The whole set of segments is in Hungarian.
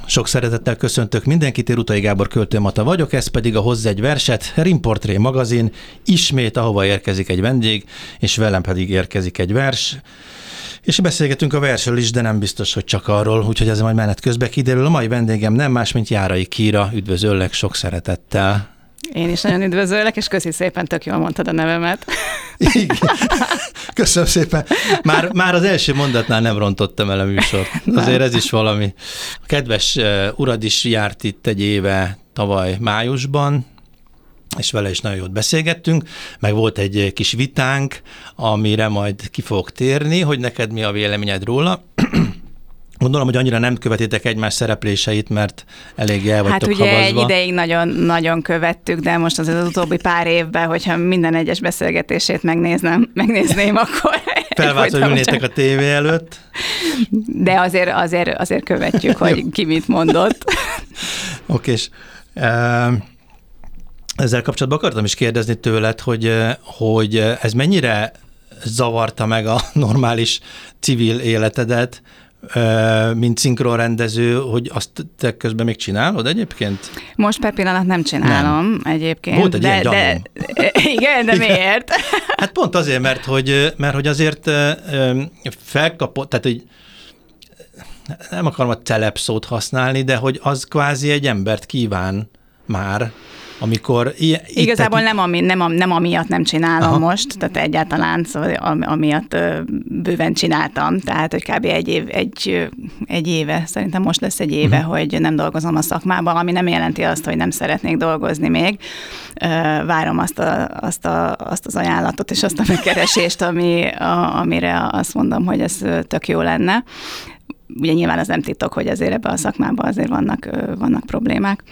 Sok szeretettel köszöntök mindenkit, én Rutai Gábor Költő Mata vagyok, ez pedig a Hozz egy verset, Rimportré magazin, ismét ahova érkezik egy vendég, és velem pedig érkezik egy vers. És beszélgetünk a versről is, de nem biztos, hogy csak arról, úgyhogy ez majd menet közben kiderül. A mai vendégem nem más, mint Járai Kíra, üdvözöllek sok szeretettel. Én is nagyon üdvözöllek, és köszi szépen, tök jól mondtad a nevemet. Igen. Köszönöm szépen. Már az első mondatnál nem rontottam el a műsort. Azért ez is valami. A kedves urad is járt itt egy éve tavaly májusban, és vele is nagyon jót beszélgettünk, meg volt egy kis vitánk, amire majd ki fogok térni, hogy neked mi a véleményed róla. Gondolom, hogy annyira nem követitek egymás szerepléseit, mert elég el vagytok havazva. Hát ugye egy ideig nagyon követtük, de most az utóbbi pár évben, hogyha minden egyes beszélgetését megnézném, akkor... Felvált, hogy ülnétek a tévé előtt. De azért követjük, hogy ki mit mondott. Oké, és ezzel kapcsolatban akartam is kérdezni tőled, hogy ez mennyire zavarta meg a normális civil életedet, mint szinkronrendező, hogy azt te közben még csinálod egyébként? Most per pillanat nem csinálom egyébként. Volt egy ilyen gyanúm. Igen, de miért? Hát pont azért, mert hogy azért felkapott, tehát hogy nem akarom a celeb szót használni, de hogy az kvázi egy embert kíván már, amikor... Igazából nem amiatt nem csinálom most, tehát egyáltalán, szóval amiatt bőven csináltam, tehát hogy kb. egy éve, szerintem most lesz egy éve, hogy nem dolgozom a szakmában, ami nem jelenti azt, hogy nem szeretnék dolgozni még. Várom azt az ajánlatot és azt a megkeresést, amire azt mondom, hogy ez tök jó lenne. Ugye nyilván az nem titok, hogy azért ebben a szakmában azért vannak problémák.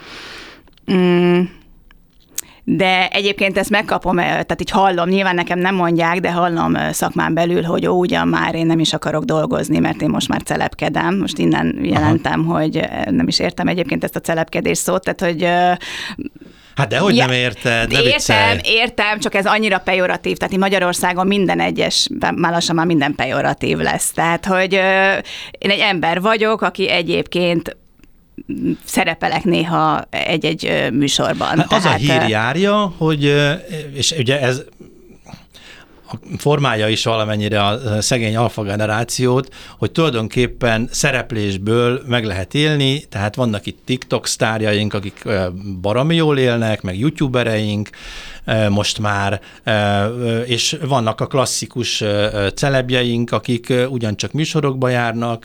De egyébként ezt megkapom, tehát így hallom, nyilván nekem nem mondják, de hallom szakmán belül, hogy ugyan már én nem is akarok dolgozni, mert én most már celebkedem. Most innen jelentem, hogy nem is értem egyébként ezt a celebkedés szót, tehát hogy... Hát dehogy nem érted, ne viccelj. Értem, csak ez annyira pejoratív, tehát Magyarországon minden egyes, már lassan már minden pejoratív lesz. Tehát, hogy én egy ember vagyok, aki egyébként szerepelek néha egy-egy műsorban. Hát az a hír járja, hogy, és ugye ez formálja is valamennyire a szegény alfa generációt, hogy tulajdonképpen szereplésből meg lehet élni, tehát vannak itt TikTok sztárjaink, akik baromi jól élnek, meg youtubereink most már, és vannak a klasszikus celebjeink, akik ugyancsak műsorokba járnak,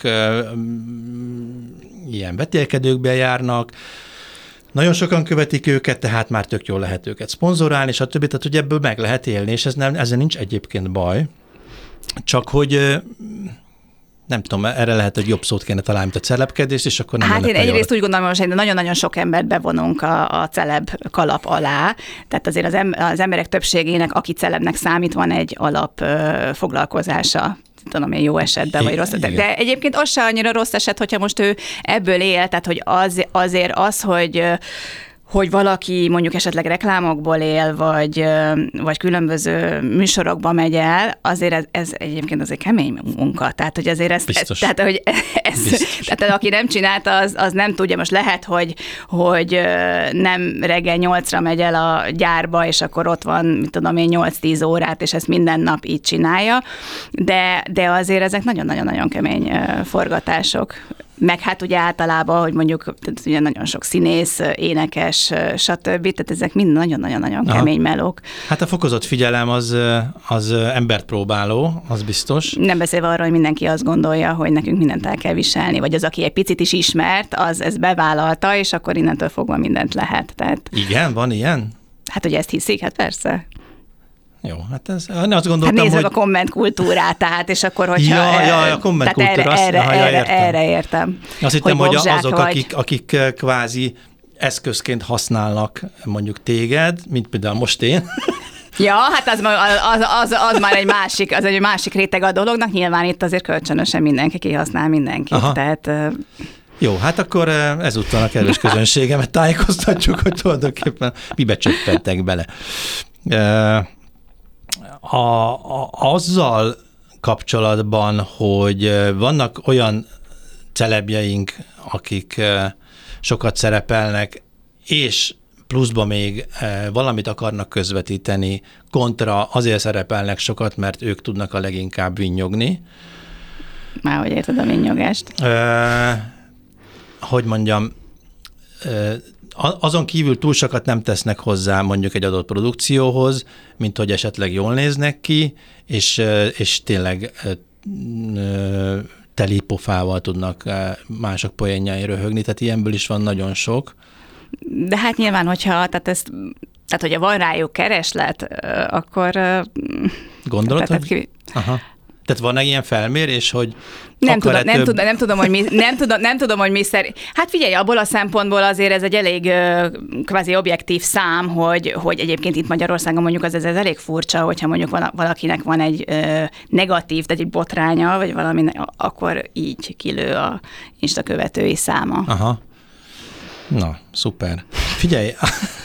ilyen vetélkedőkbe járnak, nagyon sokan követik őket, tehát már tök jól lehet őket szponzorálni, és a többi, tehát hogy ebből meg lehet élni, és ezzel nincs egyébként baj. Csak hogy nem tudom, erre lehet, hogy jobb szót kéne találni, mint a celebkedést, és akkor nem Hát én egyrészt úgy gondolom, hogy nagyon-nagyon sok embert bevonunk a celeb kalap alá, tehát azért az emberek többségének, aki celebnek számít, van egy alap foglalkozása. Tudom én, jó esetben, vagy rossz esetben. De egyébként az se annyira rossz eset, hogyha most ő ebből él, tehát hogy azért az, hogy valaki mondjuk esetleg reklámokból él, vagy különböző műsorokba megy el, azért ez egyébként azért kemény munka. Tehát, hogy azért tehát aki nem csinálta, az nem tudja. Most lehet, hogy nem reggel 8-ra megy el a gyárba, és akkor ott van, mit tudom én, 8-10 órát, és ezt minden nap így csinálja, de azért ezek nagyon-nagyon-nagyon kemény forgatások. Meg hát ugye általában, hogy mondjuk ugye nagyon sok színész, énekes, stb. Tehát ezek mind nagyon-nagyon-nagyon kemény melók. Hát a fokozott figyelem az embert próbáló, az biztos. Nem beszélve arról, hogy mindenki azt gondolja, hogy nekünk mindent el kell viselni, vagy az, aki egy picit is ismert, az ezt bevállalta, és akkor innentől fogva mindent lehet. Tehát... Igen, van ilyen? Hát, hogy ezt hiszik, hát persze. Jó, hát ez, azt gondoltam, hát nézd meg a kommentkultúrát, tehát, és akkor, hogyha... Ja, a kommentkultúra, erre értem. Azt hittem, hogy azok, akik kvázi eszközként használnak mondjuk téged, mint például most én. Ja, hát az már egy másik réteg a dolognak, nyilván itt azért kölcsönösen mindenki kihasznál mindenkit, tehát... Jó, hát akkor ezúttal a kedves közönségemet tájékoztatjuk, hogy tulajdonképpen mibe csöppentek bele. Azzal kapcsolatban, hogy vannak olyan celebjeink, akik sokat szerepelnek, és pluszba még valamit akarnak közvetíteni, kontra azért szerepelnek sokat, mert ők tudnak a leginkább vinnyogni. Már hogy érted a vinnyogást? Hogy mondjam, azon kívül túl sokat nem tesznek hozzá mondjuk egy adott produkcióhoz, mint hogy esetleg jól néznek ki, és tényleg teli pofával tudnak mások poénjai röhögni, tehát ilyenből is van nagyon sok. De hát nyilván, tehát hogyha van rájuk kereslet, akkor... Gondolod, hogy... Aha. Tehát van egy ilyen felmérés, hogy nem tudom, hogy mi szerint. Hát figyelj, abból a szempontból azért ez egy elég kvázi objektív szám, hogy egyébként itt Magyarországon mondjuk ez elég furcsa, hogyha mondjuk valakinek van egy negatív, tehát egy botránya, vagy valami, akkor így kilő a Insta követői száma. Aha. Na, szuper. Figyelj,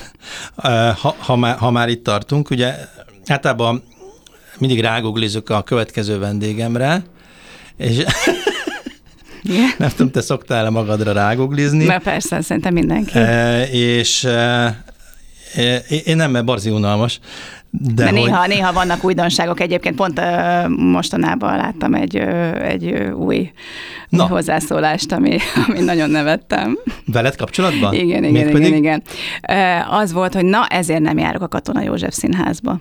ha már itt tartunk, ugye általában mindig ráguglizok a következő vendégemre, és nem tudom, te szoktál-e magadra ráguglizni? Na persze, szerintem mindenki. És én nem, mert barzi unalmas. De néha vannak újdonságok. Egyébként pont mostanában láttam egy új hozzászólást, ami nagyon nevettem. Veled kapcsolatban? Igen. Az volt, hogy ezért nem járok a Katona József Színházba.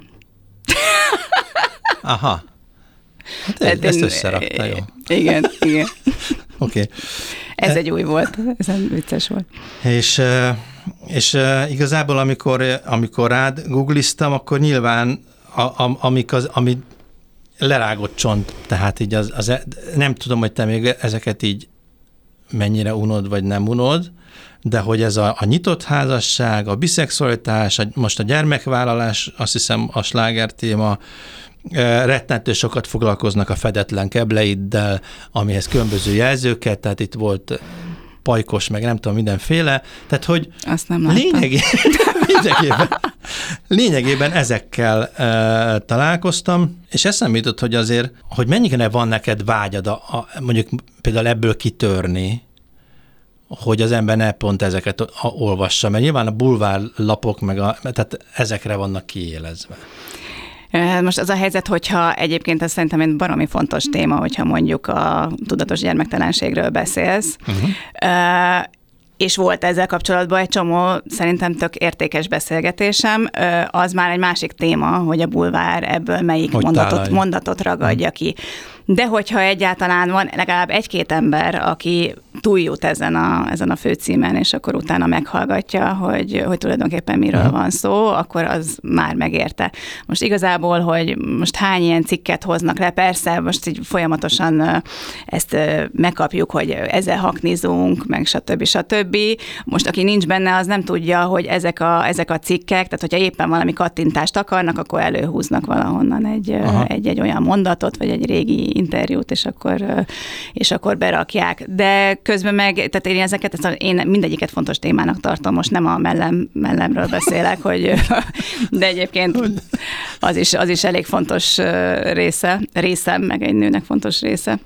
Aha. Hát ezt összerakta, jó. Igen. Oké. Ez egy új volt, ez vicces volt. És igazából, amikor rád googliztam, akkor nyilván ami lerágott csont, tehát így nem tudom, hogy te még ezeket így mennyire unod, vagy nem unod, de hogy ez a nyitott házasság, a biszexualitás, most a gyermekvállalás, azt hiszem a sláger téma, rettentő sokat foglalkoznak a fedetlen kebleiddel, amihez különböző jelzőket, tehát itt volt pajkos, meg nem tudom, mindenféle, tehát hogy azt nem láttam. Lényegében ezekkel találkoztam, és eszembe jutott, hogy azért, hogy mennyire van neked vágyad mondjuk például ebből kitörni, hogy az ember ne pont ezeket olvassa, mert nyilván a bulvárlapok tehát ezekre vannak kiélezve. Most az a helyzet, hogyha egyébként ez szerintem egy baromi fontos téma, hogyha mondjuk a tudatos gyermektelenségről beszélsz, és volt ezzel kapcsolatban egy csomó szerintem tök értékes beszélgetésem, az már egy másik téma, hogy a bulvár ebből melyik mondatot ragadja ki. De hogyha egyáltalán van legalább egy-két ember, aki túljut ezen a főcímen, és akkor utána meghallgatja, hogy tulajdonképpen miről van szó, akkor az már megérte. Most igazából, hogy most hány ilyen cikket hoznak le, persze, most így folyamatosan ezt megkapjuk, hogy ezzel haknizunk, meg stb. Most aki nincs benne, az nem tudja, hogy ezek a cikkek, tehát hogyha éppen valami kattintást akarnak, akkor előhúznak valahonnan egy olyan mondatot, vagy egy régi interjút, és akkor berakják. De közben tehát én mindegyiket fontos témának tartom, most nem a mellemről beszélek, de egyébként az is elég fontos részem, meg egy nőnek fontos része.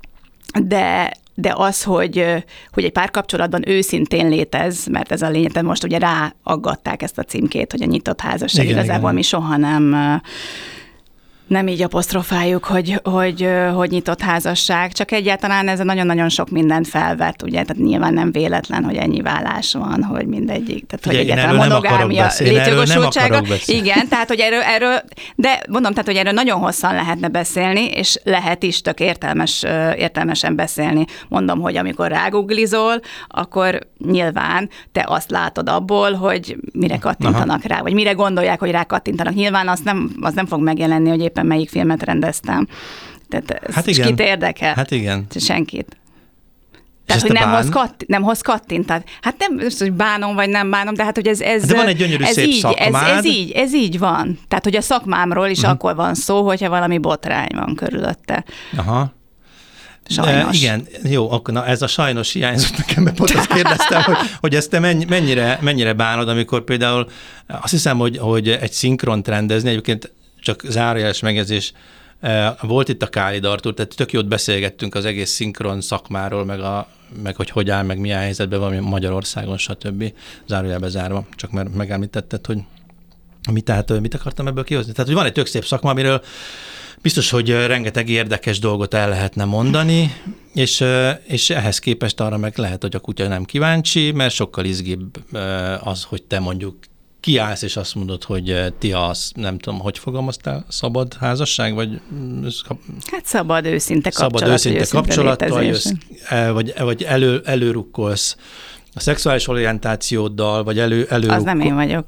De az, hogy egy párkapcsolatban őszintén létez, mert ez a lényeg, de most ugye ráaggatták ezt a címkét, hogy a nyitott házasság, igazából mi soha nem így apostrofáljuk, hogy nyitott házasság, csak egyáltalán ez nagyon-nagyon sok mindent felvet, ugye, tehát nyilván nem véletlen, hogy ennyi vállás van, hogy mindegyik, tehát hogy egyáltalán monogámia létjogosultsága. Igen, tehát hogy erről, de mondom, tehát hogy erről nagyon hosszan lehetne beszélni, és lehet is tök értelmesen beszélni. Mondom, hogy amikor ráguglizol, akkor nyilván te azt látod abból, hogy mire kattintanak rá, vagy mire gondolják, hogy rá kattintanak. Nyilván az nem fog megjelenni, hogy éppen melyik filmet rendeztem. Tehát hát igen. Kit érdekel? Hát igen. Senkit. Tehát, hogy nem hoz kattintat. Hát nem, hogy bánom vagy nem bánom, de hát, hogy ez de van egy gyönyörű szép szakmád. Ez így van. Tehát, hogy a szakmámról is akkor van szó, hogyha valami botrány van körülötte. Aha. Sajnos. Igen, jó, akkor ez a sajnos hiányzott nekem, mert pont azt kérdeztem, hogy ezt te mennyire bánod, amikor például azt hiszem, hogy egy szinkront rendezni, egyébként csak zárójeles megjegyzés, Volt itt a Kálid Artúr, tehát tök jót beszélgettünk az egész szinkron szakmáról, meg hogy áll, meg milyen helyzetben van Magyarországon, stb. Zárójelbe zárva, csak mert megemlítetted, hogy mit akartam ebből kihozni? Tehát, hogy van egy tök szép szakma, amiről biztos, hogy rengeteg érdekes dolgot el lehetne mondani, és ehhez képest arra meg lehet, hogy a kutya nem kíváncsi, mert sokkal izgibb az, hogy te mondjuk kiállsz, és azt mondod, hogy ti az, nem tudom, hogy fogalmaztál, szabad házasság, vagy... Hát szabad, őszinte kapcsolat, vagy előrukkolsz a szexuális orientációddal, vagy Az nem én vagyok.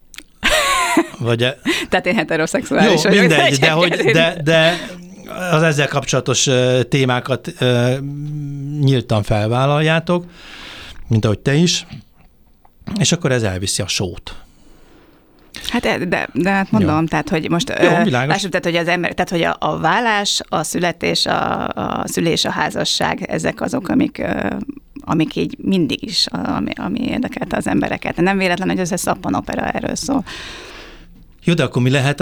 Tehát én heteroszexuális vagyok. Mindegy, de az ezzel kapcsolatos témákat nyíltan felvállaljátok, mint ahogy te is, és akkor ez elviszi a sót. Hát de hát mondom, jó. Tehát, hogy most lássuk, tehát, hogy az ember, tehát, hogy a vállás, a születés, a szülés, a házasság, ezek azok, amik így mindig is, ami érdekelte az embereket. Nem véletlen, hogy ez a szappanopera erről szól. Jó, de akkor mi lehet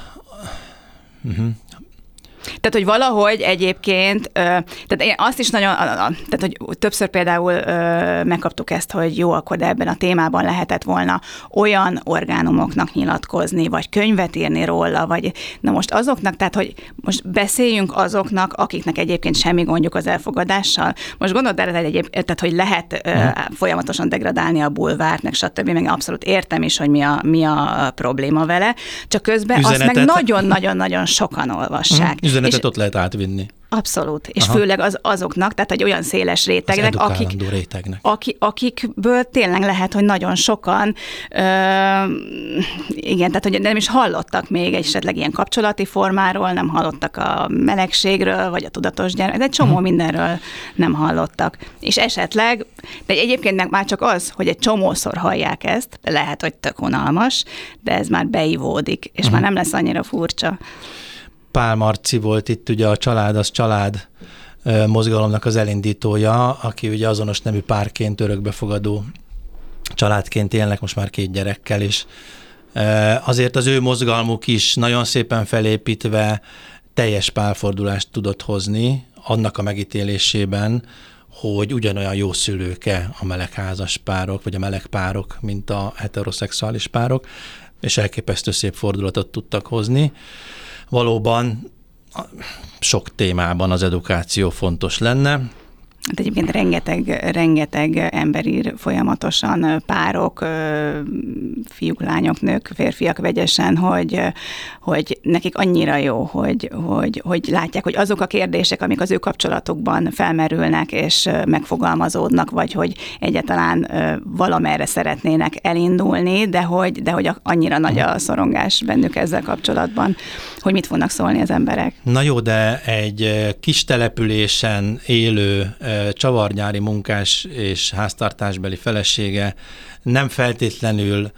Tehát, hogy valahogy egyébként, tehát én azt is nagyon, tehát, hogy többször például megkaptuk ezt, hogy jó, akkor de ebben a témában lehetett volna olyan orgánumoknak nyilatkozni, vagy könyvet írni róla, vagy na most azoknak, tehát, hogy most beszéljünk azoknak, akiknek egyébként semmi gondjuk az elfogadással. Most gondold el, tehát, hogy lehet folyamatosan degradálni a bulvárt, meg stb., meg abszolút értem is, hogy mi a probléma vele, csak közben azt meg nagyon-nagyon-nagyon sokan olvassák. Üzenetet ott lehet átvinni. Abszolút. És főleg azoknak, tehát egy olyan széles rétegnek, akikből tényleg lehet, hogy nagyon sokan, igen, tehát hogy nem is hallottak még esetleg ilyen kapcsolati formáról, nem hallottak a melegségről, vagy a tudatos gyermek, de egy csomó mindenről nem hallottak. És esetleg, de egyébként már csak az, hogy egy csomószor hallják ezt, lehet, hogy tök unalmas, de ez már beivódik, és már nem lesz annyira furcsa. Pál Marci volt itt ugye a Család az család mozgalomnak az elindítója, aki ugye azonos nemű párként örökbefogadó családként élnek most már 2 gyerekkel is. Azért az ő mozgalmuk is nagyon szépen felépítve teljes pálfordulást tudott hozni annak a megítélésében, hogy ugyanolyan jó szülőke a melegházas párok, vagy a meleg párok, mint a heteroszexuális párok, és elképesztő szép fordulatot tudtak hozni. Valóban sok témában az edukáció fontos lenne. Hát egyébként rengeteg ember ír folyamatosan, párok, fiúk, lányok, nők, férfiak vegyesen, hogy nekik annyira jó, hogy látják, hogy azok a kérdések, amik az ő kapcsolatukban felmerülnek és megfogalmazódnak, vagy hogy egyáltalán valamerre szeretnének elindulni, de hogy annyira nagy a szorongás bennük ezzel kapcsolatban, hogy mit fognak szólni az emberek. Na jó, de egy kis településen élő csavarnyári munkás és háztartásbeli felesége nem feltétlenül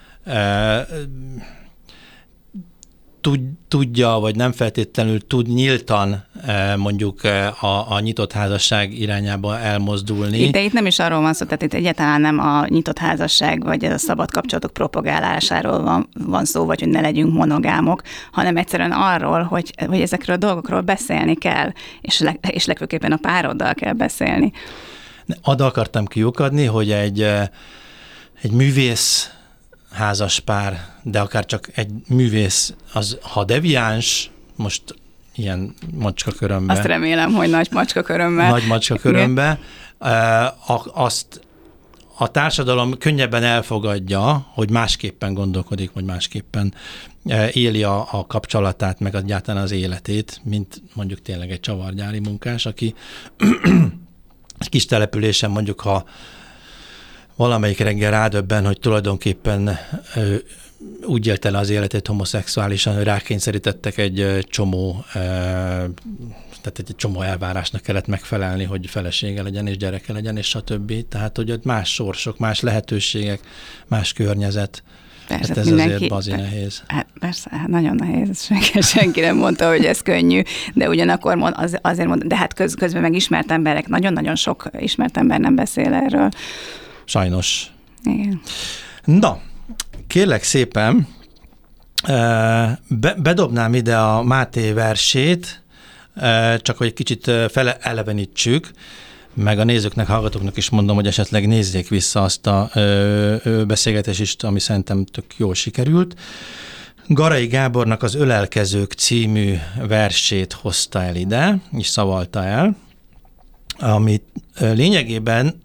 tudja, vagy nem feltétlenül tud nyíltan mondjuk a nyitott házasság irányába elmozdulni. De itt nem is arról van szó, tehát itt egyáltalán nem a nyitott házasság, vagy a szabad kapcsolatok propagálásáról van szó, vagy hogy ne legyünk monogámok, hanem egyszerűen arról, hogy ezekről a dolgokról beszélni kell, és legfőképpen a pároddal kell beszélni. Oda akartam kiukadni, hogy egy művész házas pár, de akár csak egy művész, az ha deviáns, most ilyen macskakörömbe. Azt remélem, hogy nagy macskakörömbe. Nagy macskakörömbe. Azt a társadalom könnyebben elfogadja, hogy másképpen gondolkodik, vagy másképpen éli a kapcsolatát, meg egyáltalán az életét, mint mondjuk tényleg egy csavargyári munkás, aki egy kis településen mondjuk, ha valamelyik reggel rádöbben, hogy tulajdonképpen úgy élte le az életét homoszexuálisan, hogy rákényszerítettek egy csomó, tehát egy csomó elvárásnak kellett megfelelni, hogy felesége legyen és gyereke legyen, és stb. Tehát, hogy ott más sorsok, más lehetőségek, más környezet. Persze, hát ez azért bazi nehéz. Hát persze, nagyon nehéz. Senki nem mondta, hogy ez könnyű, de ugyanakkor azért mondom, de hát közben meg ismert emberek, nagyon-nagyon sok ismert ember nem beszél erről. Sajnos. Igen. Na, kérlek szépen, bedobnám ide a Máté versét, csak hogy kicsit felelevenítsük, meg a nézőknek, hallgatóknak is mondom, hogy esetleg nézzék vissza azt a beszélgetést is, ami szerintem tök jól sikerült. Garai Gábornak az Ölelkezők című versét hozta el ide, és szavalta el, amit lényegében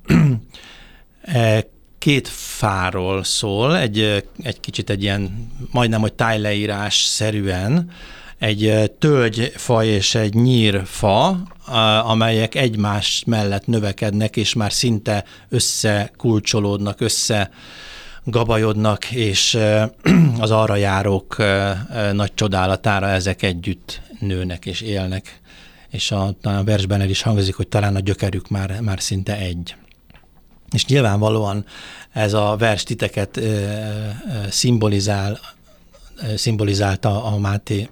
két fáról szól, egy kicsit egy ilyen, majdnem, hogy tájleírás-szerűen, egy tölgyfa és egy nyírfa, amelyek egymás mellett növekednek, és már szinte összekulcsolódnak, összegabajodnak, és az arra járók nagy csodálatára ezek együtt nőnek és élnek. És a versben el is hangzik, hogy talán a gyökerük már szinte egy. És nyilvánvalóan ez a vers titeket szimbolizálta a Máté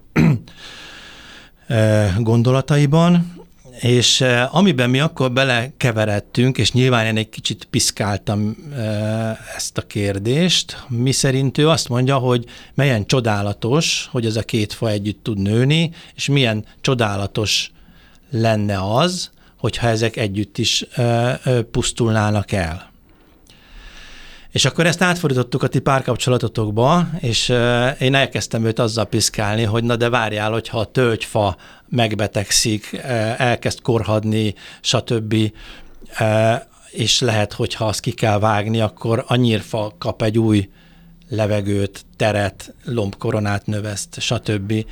gondolataiban, és amiben mi akkor belekeveredtünk, és nyilván én egy kicsit piszkáltam ezt a kérdést, mi szerint ő azt mondja, hogy milyen csodálatos, hogy ez a két fa együtt tud nőni, és milyen csodálatos lenne az, hogyha ezek együtt is pusztulnának el. És akkor ezt átfordítottuk a ti párkapcsolatotokba, és én elkezdtem őt azzal piszkálni, hogy na de várjál, hogyha a tölgyfa megbetegszik, elkezd korhadni, stb., és lehet, hogyha azt ki kell vágni, akkor a nyírfa kap egy új levegőt, teret, lombkoronát növeszt, stb.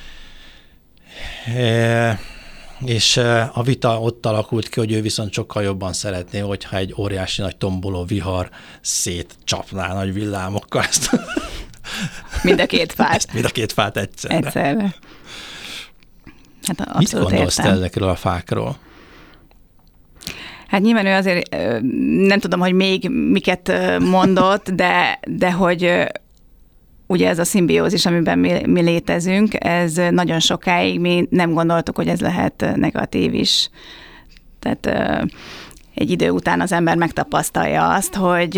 És a vita ott alakult ki, hogy ő viszont sokkal jobban szeretné, hogyha egy óriási nagy tomboló vihar szétcsapná nagy villámokkal ezt. Mind a két fát. Mind a két fát egyszerre. Hát mit gondolsz te ezekről a fákról? Hát nyilván ő azért, nem tudom, hogy még miket mondott, de hogy ugye ez a szimbiózis, amiben mi létezünk, ez nagyon sokáig mi nem gondoltuk, hogy ez lehet negatív is. Tehát egy idő után az ember megtapasztalja azt,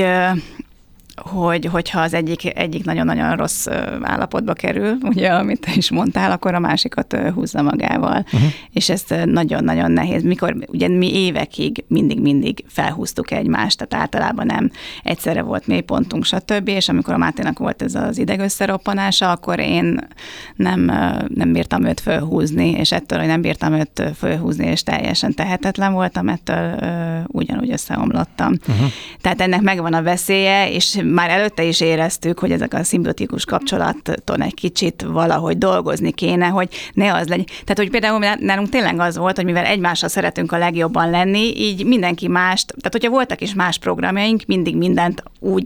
hogyha az egyik nagyon-nagyon rossz állapotba kerül, ugye, amit te is mondtál, akkor a másikat húzza magával. Uh-huh. És ez nagyon-nagyon nehéz. Mikor ugye mi évekig mindig felhúztuk egymást, tehát általában nem egyszerre volt mélypontunk, stb. És amikor a Máténak volt ez az idegösszeroppanása, akkor én nem bírtam őt fölhúzni, és ettől, hogy nem bírtam őt fölhúzni, és teljesen tehetetlen voltam, ettől ugyanúgy összeomlottam. Uh-huh. Tehát ennek megvan a veszélye, és már előtte is éreztük, hogy ezek a szimbiotikus kapcsolaton egy kicsit valahogy dolgozni kéne, hogy ne az legyen. Tehát, hogy például nálunk tényleg az volt, hogy mivel egymással szeretünk a legjobban lenni, így mindenki mást, tehát hogyha voltak is más programjaink, mindig mindent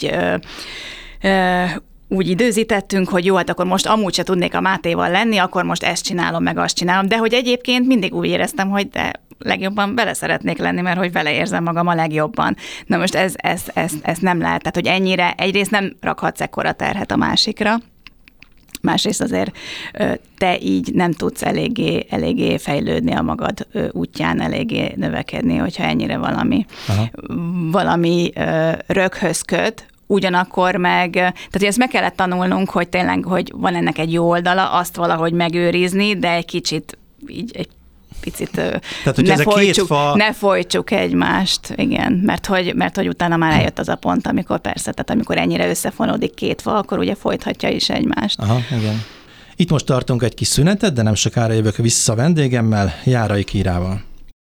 úgy időzítettünk, hogy jó, hát akkor most amúgy se tudnék a Mátéval lenni, akkor most ezt csinálom, meg azt csinálom, de hogy egyébként mindig úgy éreztem, hogy de legjobban vele szeretnék lenni, mert hogy vele érzem magam a legjobban. Na most ez nem lehet, tehát hogy ennyire egyrészt nem rakhatsz ekkora terhet a másikra, másrészt azért te így nem tudsz eléggé fejlődni a magad útján, eléggé növekedni, hogyha ennyire valami röghöz köt. Ugyanakkor tehát ezt meg kellett tanulnunk, hogy tényleg, hogy van ennek egy jó oldala, azt valahogy megőrizni, de egy kicsit így egy picit tehát, ne folytsuk egymást, igen, mert hogy utána már eljött az a pont, amikor persze, tehát amikor ennyire összefonódik két fa, akkor ugye folythatja is egymást. Aha, igen. Itt most tartunk egy kis szünetet, de nem sokára jövök vissza vendégemmel, Járai Kírával.